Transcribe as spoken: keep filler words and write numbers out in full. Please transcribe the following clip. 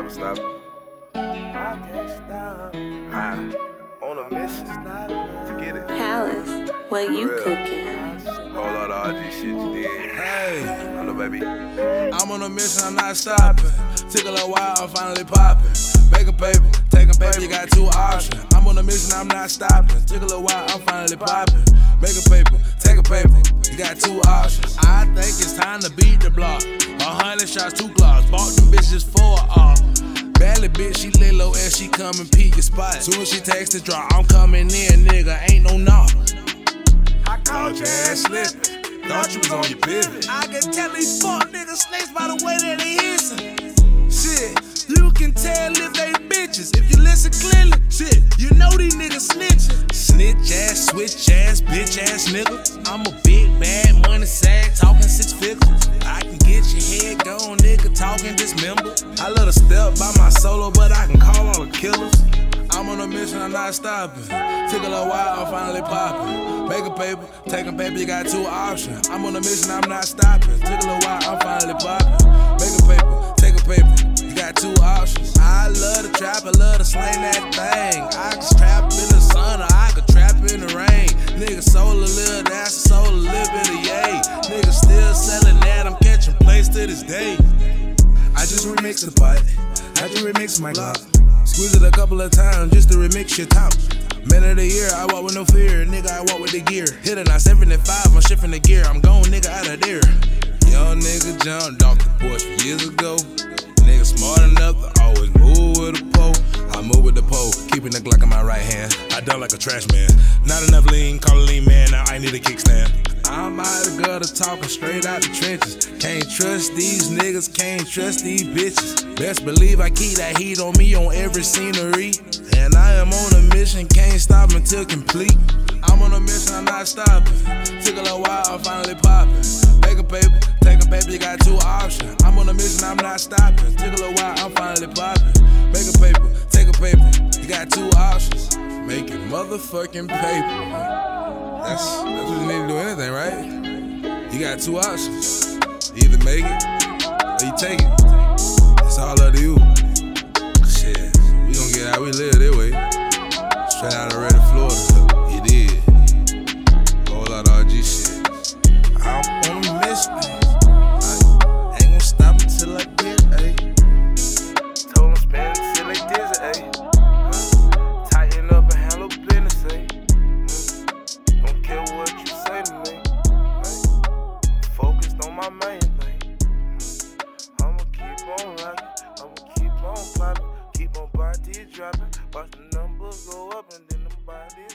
gonna stop it. I can't stop. I on a mission to get it. Palace, what you cooking? Whole lot of R G shit you did. Hey, Hello, baby. I'm on a mission, I'm not stopping. Took a little while, I'm finally popping. Making paper, taking paper, you got two options. I'm on a mission, I'm not stopping. Took a little while, I'm finally popping. Making paper, taking paper, you got two options. I think it's time to beat the block. A hundred shots, two glocks. Bought them bitches for a off. Badly bitch, she lay low and she come and peek your spot. Soon as she takes the drop, I'm coming in, nigga, ain't no knock. I caught your ass slipping. Thought you was on your pivot. I can tell these fuck niggas snakes by the way that they hissing. Shit, you can tell if they bitches. If you listen clearly, shit, you know these niggas snitching. Snitch ass, switch ass, bitch ass nigga. I'm a big bad money sag, talking six figures. I can get your head gone, nigga, talking dismember. I let her step by my solo, but I can call all the killers. I'm on a mission, I'm not stopping. Took a little while, I'm finally popping. Making paper, taking paper, you got two options. I'm on a mission, I'm not stopping. Took a little while, I'm finally popping. Making paper, taking paper, you got two options. I love to trap, I love to slang that thing. I can trap in the sun or I can trap in the rain. Nigga sold a little, that's sold a little bit of yay. Nigga still selling that, I'm catching plays to this day. I just remix the pot, I just remix my Glock. Squeeze it a couple of times just to remix your top. Man of the year, I walk with no fear, nigga, I walk with the gear. Hit it, not seventy-five, I'm shifting the gear, I'm going nigga out of there. Young nigga jumped off the porch years ago. Nigga smart enough to always move with a pole. I move with the pole, keeping the Glock in my right hand. I done like a trash man. Not enough lean, call a lean man, now I need a kickstand. I'm out of the gutter talking straight out the trenches. Can't trust these niggas, can't trust these bitches. Best believe I keep that heat on me on every scenery. And I am on a mission, can't stop until complete. I'm on a mission, I'm not stopping. Took a little while, I'm finally popping. Making paper, taking paper, you got two options. I'm on a mission, I'm not stopping. Took a little while, I'm finally popping. Making paper, taking paper, you got two options. Making motherfucking paper. That's, that's what you need to do anything, right? You got two options. You either make it or you take it. It's all up to you. Shit, we gon' get how we live this way. Straight out of Ready, Florida. You did. Whole lot of R G shit. I'm on a mission. I ain't gon' stop until I get it, ayy. Told them spend it till they dizzy, ayy. Huh? Tighten up and handle business, ayy. Hmm? Don't care what you say to me. Ayy. Focused on my main thing. Hmm? I'ma keep on rocking. I'ma keep on popping. Keep on body dropping. Watch the numbers go up and then the body